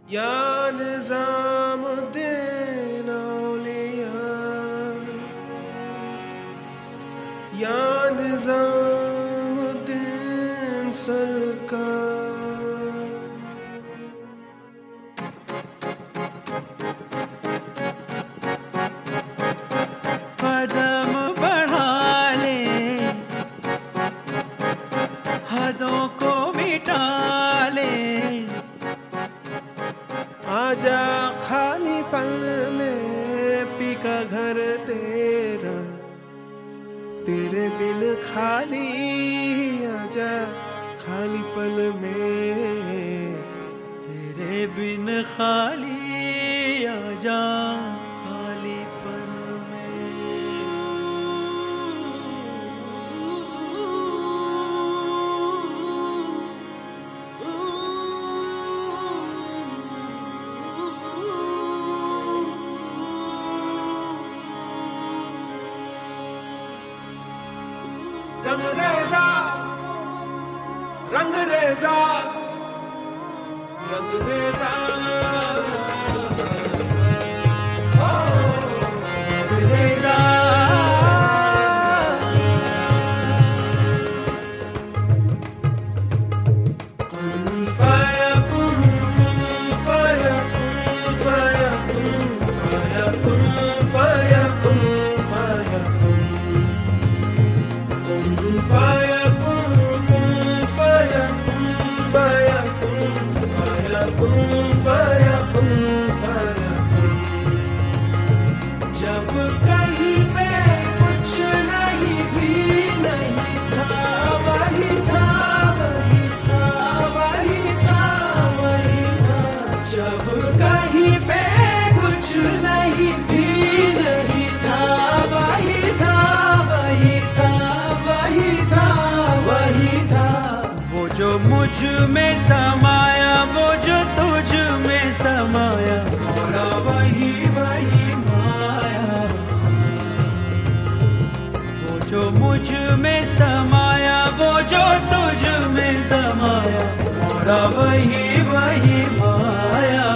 या निज़ामुद्दीन औलिया, या निज़ामुद्दीन सरकार। कदम बढ़ा ले, हदों को मिटा ले, आजा खाली पल में पी का घर तेरा, तेरे बिन खाली आजा खाली पल में, तेरे बिन खाली आजा खाली पल में। रंगरेज़ा रंगरेज़ा रंगरेज़ा ओ रंगरेज़ा। कुन फयकुन, कुन फयकुन, फयकुन फयकुन, फयकुन फयकुन, कुन फयकुन, कुन फयकुन, फयकुन फयकुन, फयकुन फयकुन। जब कहीं पे कुछ नहीं भी नहीं था, वही था, वही था, वही था, वही था। जब कहीं पे कुछ नहीं भी नहीं था, वही था, वही था, वही था, वही था। वो जो मुझ में समाया, वो जो तुझ में समाया, मौला वही वही माया। वो जो मुझ में समाया, वो जो तुझ में समाया, मौला वही वही माया।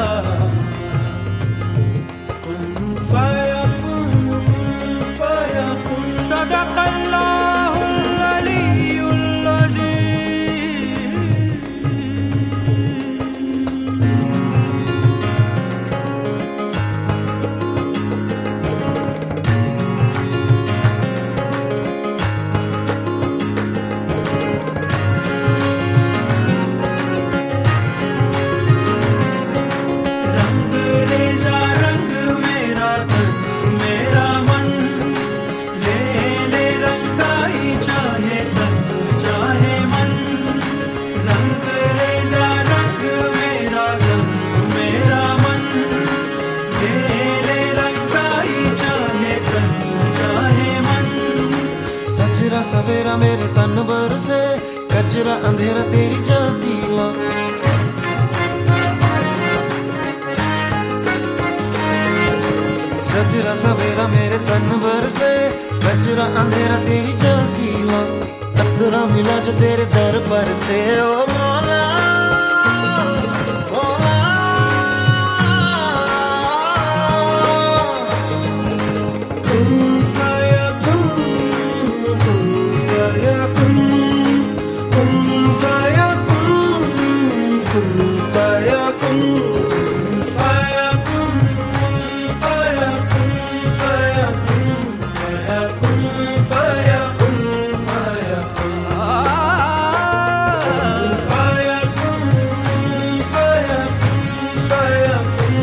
कुन फयकुन, कुन फयकुन। सदक़ल्लाहुल अलीयुल अज़ीम। रंगरेज़ा रंग मेरा तन मेरा मन, ले ले रंगाई चाहे तन चाहे मन। रंगरेज़ा रंग मेरा तन मेरा मन, ले ले रंगाई चाहे तन चाहे मन। सजरा सवेरा मेरे तन भर से, कचरा अंधेरा तेरी चलती ला। सजरा सवेरा मेरे तन भर से, कचरा अंधेरा तेरी चलती ला। कतरा मिला जो तेरे दर पर से, ओ मौला मौला। कुन फयकुन, कुन फयकुन, कुन फयकुन, कुन फयकुन, कुन फयकुन, कुन फयकुन, फयकुन, फयकुन, फयकुन, फयकुन, फयकुन, फयकुन,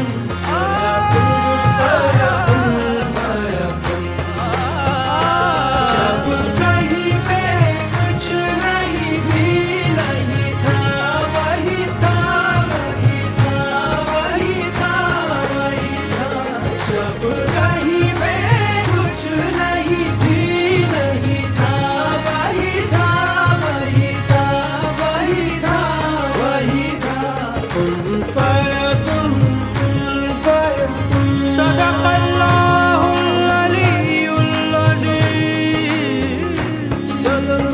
फयकुन, फयकुन। जब कहीं पे कुछ नहीं भी नहीं था, वही था, वही था, वही था, वही था। जब कहीं पे कुछ नहीं भी नहीं था, वही था, वही था, वही था, वही था। कुन फयकुन, कुन फयकुन। सदक़ल्लाहुल अलीयुल अज़ीम। सदक़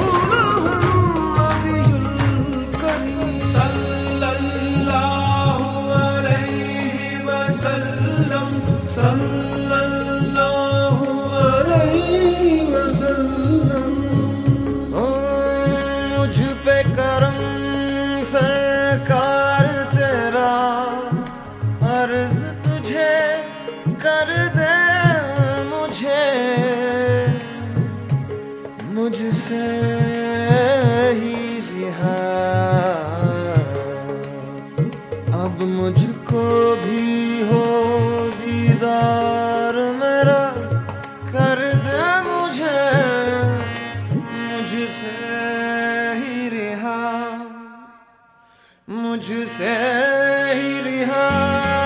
रसूलुहुल नबियुल करीम, सल्लल्लाहु सल्लल्लाहु अलैहि वसल्लम। ओ मुझ पे करम सरकार तेरा, अर्ज तुझे कर दे मुझे, मुझसे ही रिहा अब मुझको भी हो दीदार मेरा, कर दे मुझे, मुझसे ही रिहा, मुझसे ही रिहा।